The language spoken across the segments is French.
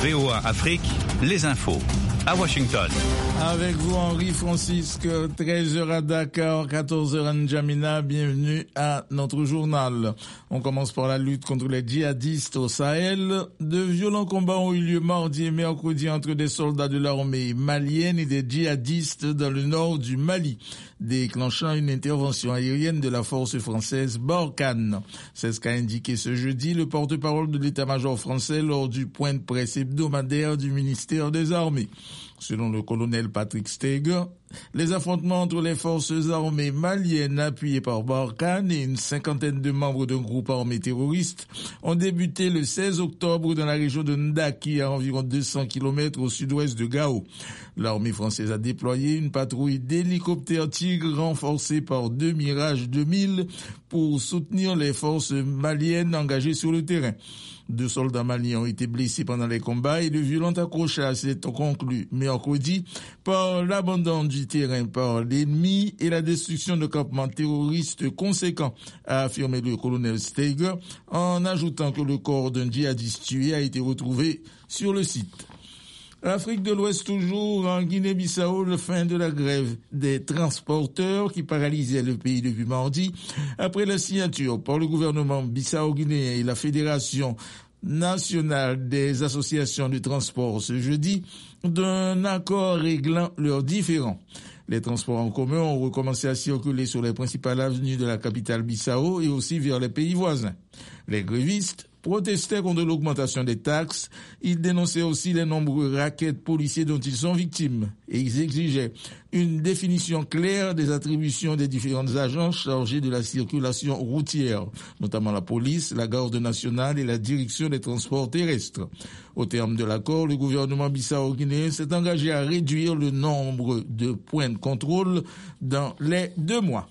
VOA Afrique, les infos. À Washington. Avec vous, Henri Francisque, 13h à Dakar, 14h à N'Djamena. Bienvenue à notre journal. On commence par la lutte contre les djihadistes au Sahel. De violents combats ont eu lieu mardi et mercredi entre des soldats de l'armée malienne et des djihadistes dans le nord du Mali, déclenchant une intervention aérienne de la force française Barkhane. C'est ce qu'a indiqué ce jeudi le porte-parole de l'état-major français lors du point de presse hebdomadaire du ministère des Armées. Selon le colonel Patrick Steger, les affrontements entre les forces armées maliennes appuyées par Barkhane et une cinquantaine de membres d'un groupe armé terroriste ont débuté le 16 octobre dans la région de Ndaki, à environ 200 km au sud-ouest de Gao. L'armée française a déployé une patrouille d'hélicoptères Tigre renforcée par 2 Mirage 2000 pour soutenir les forces maliennes engagées sur le terrain. 2 soldats maliens ont été blessés pendant les combats et de violents accrochages s'est conclu mercredi par l'abandon du terrain par l'ennemi et la destruction de campements terroristes conséquents, a affirmé le colonel Steger, en ajoutant que le corps d'un djihadiste tué a été retrouvé sur le site. L'Afrique de l'Ouest toujours, en Guinée-Bissau, la fin de la grève des transporteurs qui paralysait le pays depuis mardi, après la signature par le gouvernement bissau-guinéen et la Fédération nationale des associations de transport ce jeudi, d'un accord réglant leurs différends. Les transports en commun ont recommencé à circuler sur les principales avenues de la capitale Bissau et aussi vers les pays voisins. Les grévistes protestaient contre l'augmentation des taxes. Ils dénonçaient aussi les nombreux rackets policiers dont ils sont victimes. Et ils exigeaient une définition claire des attributions des différentes agences chargées de la circulation routière, notamment la police, la garde nationale et la direction des transports terrestres. Au terme de l'accord, le gouvernement bissau-guinéen s'est engagé à réduire le nombre de points de contrôle dans les 2 mois.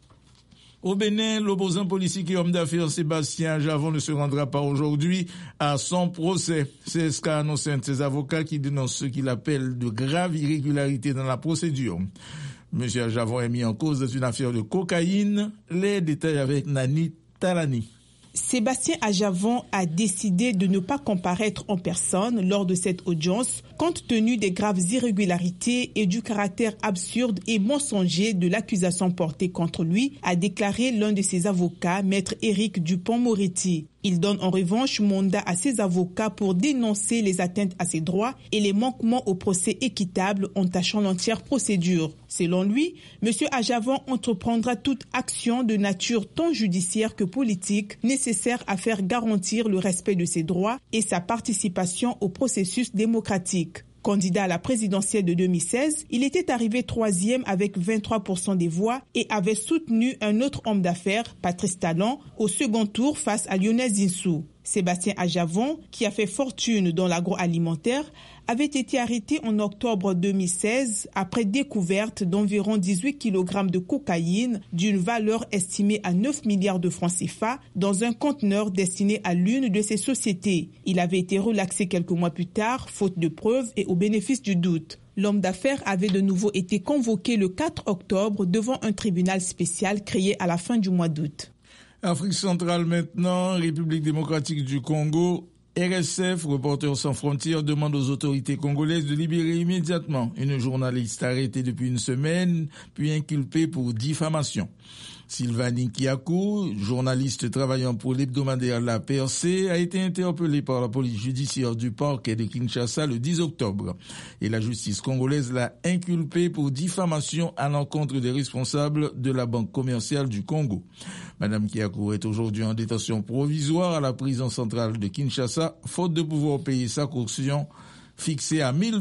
Au Bénin, l'opposant politique et homme d'affaires Sébastien Ajavon ne se rendra pas aujourd'hui à son procès. C'est ce qu'a annoncé un de ses avocats qui dénonce ce qu'il appelle de graves irrégularités dans la procédure. Monsieur Ajavon est mis en cause dans une affaire de cocaïne. Les détails avec Nani Talani. Sébastien Ajavon a décidé de ne pas comparaître en personne lors de cette audience, compte tenu des graves irrégularités et du caractère absurde et mensonger de l'accusation portée contre lui, a déclaré l'un de ses avocats, maître Éric Dupont-Moretti. Il donne en revanche mandat à ses avocats pour dénoncer les atteintes à ses droits et les manquements au procès équitable entachant l'entière procédure. Selon lui, M. Ajavon entreprendra toute action de nature tant judiciaire que politique nécessaire à faire garantir le respect de ses droits et sa participation au processus démocratique. Candidat à la présidentielle de 2016, il était arrivé 3e avec 23% des voix et avait soutenu un autre homme d'affaires, Patrice Talon, au second tour face à Lionel Zinsou. Sébastien Ajavon, qui a fait fortune dans l'agroalimentaire, avait été arrêté en octobre 2016 après découverte d'environ 18 kg de cocaïne d'une valeur estimée à 9 milliards de francs CFA dans un conteneur destiné à l'une de ses sociétés. Il avait été relaxé quelques mois plus tard, faute de preuves et au bénéfice du doute. L'homme d'affaires avait de nouveau été convoqué le 4 octobre devant un tribunal spécial créé à la fin du mois d'août. Afrique centrale maintenant, République démocratique du Congo. RSF, Reporters sans frontières, demande aux autorités congolaises de libérer immédiatement une journaliste arrêtée depuis une semaine, puis inculpée pour diffamation. Sylvanie Kiakou, journaliste travaillant pour l'hebdomadaire La Percée, a été interpellée par la police judiciaire du parquet de Kinshasa le 10 octobre. Et la justice congolaise l'a inculpée pour diffamation à l'encontre des responsables de la Banque commerciale du Congo. Madame Kiakou est aujourd'hui en détention provisoire à la prison centrale de Kinshasa, faute de pouvoir payer sa caution fixée à $1,000.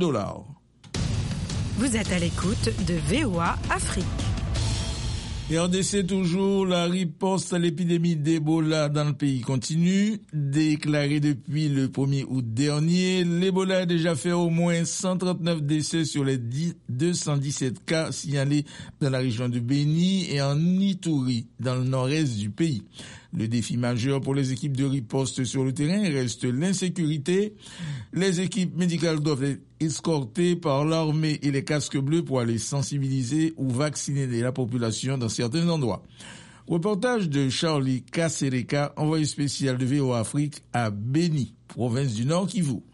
Vous êtes à l'écoute de VOA Afrique. RDC toujours, la riposte à l'épidémie d'Ebola dans le pays continue. Déclarée depuis le 1er août dernier, l'Ebola a déjà fait au moins 139 décès sur les 217 cas signalés dans la région de Béni et en Ituri, dans le nord-est du pays. Le défi majeur pour les équipes de riposte sur le terrain reste l'insécurité. Les équipes médicales doivent être escortées par l'armée et les casques bleus pour aller sensibiliser ou vacciner la population dans certains endroits. Reportage de Charlie Kasereka, envoyé spécial de VOA Afrique à Béni, province du Nord Kivu.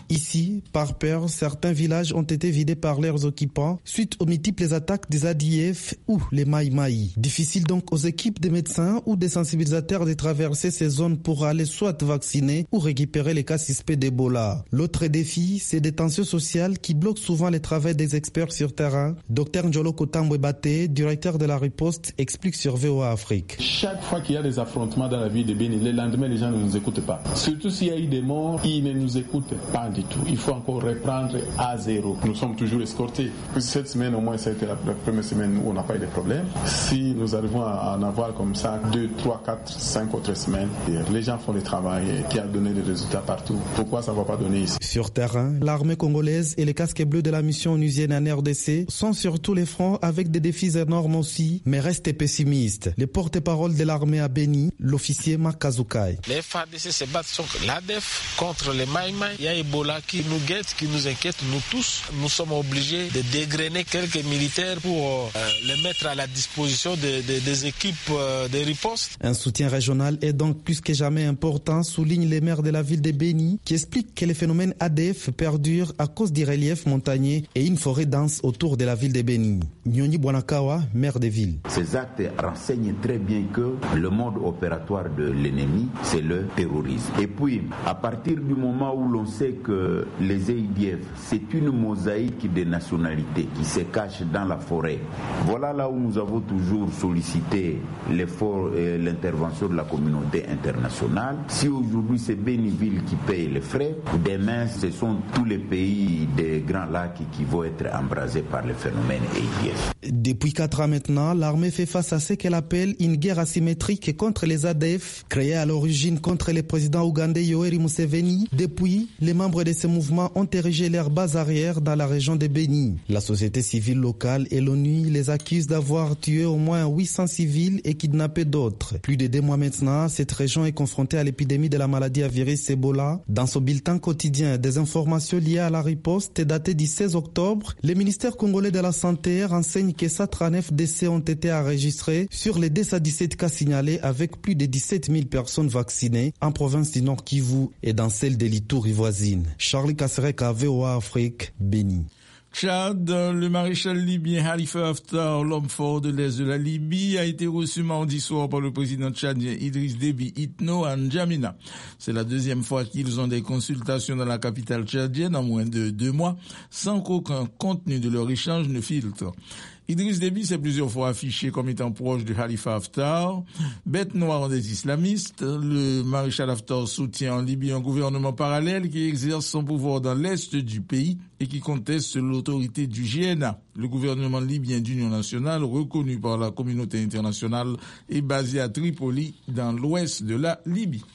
Ici, par peur, certains villages ont été vidés par leurs occupants suite aux multiples attaques des ADF ou les Maï-Maï. Difficile donc aux équipes de médecins ou des sensibilisateurs de traverser ces zones pour aller soit vacciner ou récupérer les cas suspects d'Ebola. L'autre défi, c'est des tensions sociales qui bloquent souvent les travaux des experts sur terrain. Dr Njolo Kotambwe-Baté, directeur de la riposte, explique sur VOA Afrique. Chaque fois qu'il y a des affrontements dans la ville de Béni, le lendemain, les gens ne nous écoutent pas. Surtout s'il y a eu des morts, ils ne nous écoutent pas du tout. Il faut encore reprendre à zéro. Nous sommes toujours escortés. Cette semaine, au moins, ça a été la première semaine où on n'a pas eu de problème. Si nous arrivons à en avoir comme ça 2, 3, 4, 5 autres semaines, les gens font le travail qui a donné des résultats partout. Pourquoi ça ne va pas donner ici? Sur terrain, l'armée congolaise et les casques bleus de la mission onusienne en RDC sont sur tous les fronts avec des défis énormes aussi, mais restent pessimistes. Le porte-parole de l'armée à Béni, l'officier Makazoukai. Les FARDC se battent sur l'ADF contre les Maïmaï. Il y a Ebola qui nous guette, qui nous inquiète, nous tous. Nous sommes obligés de dégrainer quelques militaires pour les mettre à la disposition des équipes de riposte. Un soutien régional est donc plus que jamais important, soulignent les maires de la ville de Béni, qui expliquent que les phénomènes ADF perdurent à cause du relief montagneux et une forêt dense autour de la ville de Béni. Nyoni Bwanakawa, maire de ville. Ces actes renseignent très bien que le mode opératoire de l'ennemi, c'est le terrorisme. Et puis, à partir du moment où l'on sait que les ADF, c'est une mosaïque de nationalités qui se cachent dans la forêt, voilà là où nous avons toujours sollicité l'effort et l'intervention de la communauté internationale. Si aujourd'hui c'est Béniville qui paye les frais, demain ce sont tous les pays des Grands Lacs qui vont être embrasés par le phénomène ADF. Depuis 4 ans maintenant, l'armée fait face à ce qu'elle appelle une guerre asymétrique contre les ADF, créée à l'origine contre le président ougandais Yoweri Museveni. Depuis, les membres de ce mouvement ont érigé leur base arrière dans la région de Béni. La société civile locale et l'ONU les accusent d'avoir tué au moins 800 civils et kidnappé d'autres. Plus de 2 mois maintenant, cette région est confrontée à l'épidémie de la maladie à virus Ebola. Dans son bulletin quotidien, des informations liées à la riposte datées du 16 octobre, le ministère congolais de la Santé renseigne que 139 décès ont été enregistrés sur les 217 cas signalés avec plus de 17 000 personnes vaccinées en province du Nord Kivu et dans celle de l'Ituri voisine. Charlie Kassereka, VOA Afrique, Béni. Tchad, le maréchal libyen Khalifa Haftar, l'homme fort de l'Est de la Libye, a été reçu mardi soir par le président tchadien Idriss Déby Itno à N'Djamena. C'est la deuxième fois qu'ils ont des consultations dans la capitale tchadienne en moins de 2 mois, sans qu'aucun contenu de leur échange ne filtre. Idriss Déby s'est plusieurs fois affiché comme étant proche de Khalifa Haftar, bête noire des islamistes. Le maréchal Haftar soutient en Libye un gouvernement parallèle qui exerce son pouvoir dans l'est du pays et qui conteste l'autorité du GNA. Le gouvernement libyen d'union nationale, reconnu par la communauté internationale, est basé à Tripoli, dans l'ouest de la Libye.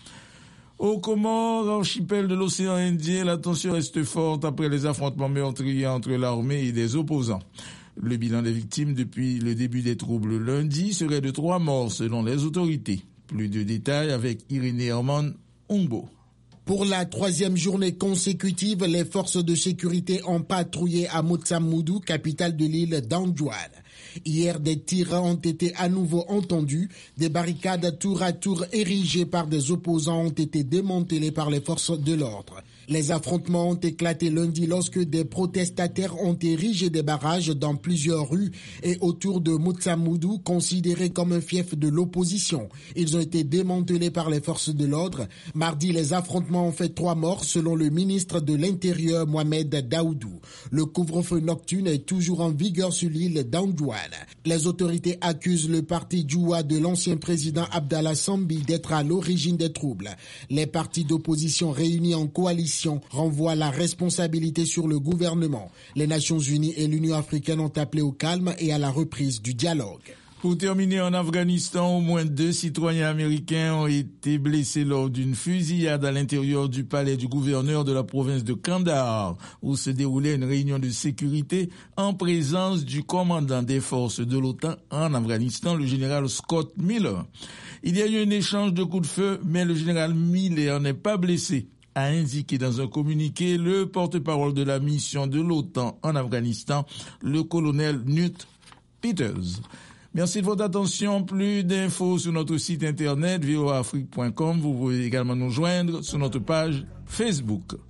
Aux Comores, archipel de l'océan Indien, la tension reste forte après les affrontements meurtriers entre l'armée et des opposants. Le bilan des victimes depuis le début des troubles lundi serait de 3 morts selon les autorités. Plus de détails avec Irénée Herman Ongbo. Pour la 3e journée consécutive, les forces de sécurité ont patrouillé à Motsamoudou, capitale de l'île d'Anjouan. Hier, des tirs ont été à nouveau entendus. Des barricades tour à tour érigées par des opposants ont été démantelées par les forces de l'ordre. Les affrontements ont éclaté lundi lorsque des protestataires ont érigé des barrages dans plusieurs rues et autour de Motsamoudou, considéré comme un fief de l'opposition. Ils ont été démantelés par les forces de l'ordre. Mardi, les affrontements ont fait 3 morts selon le ministre de l'Intérieur Mohamed Daoudou. Le couvre-feu nocturne est toujours en vigueur sur l'île d'Anjouan. Les autorités accusent le parti Djoua de l'ancien président Abdallah Sambi d'être à l'origine des troubles. Les partis d'opposition réunis en coalition renvoient la responsabilité sur le gouvernement. Les Nations Unies et l'Union africaine ont appelé au calme et à la reprise du dialogue. Pour terminer, en Afghanistan, au moins 2 citoyens américains ont été blessés lors d'une fusillade à l'intérieur du palais du gouverneur de la province de Kandahar, où se déroulait une réunion de sécurité en présence du commandant des forces de l'OTAN en Afghanistan, le général Scott Miller. Il y a eu un échange de coups de feu, mais le général Miller n'est pas blessé, a indiqué dans un communiqué le porte-parole de la mission de l'OTAN en Afghanistan, le colonel Newt Peters. Merci de votre attention. Plus d'infos sur notre site internet voaafrique.com. Vous pouvez également nous joindre sur notre page Facebook.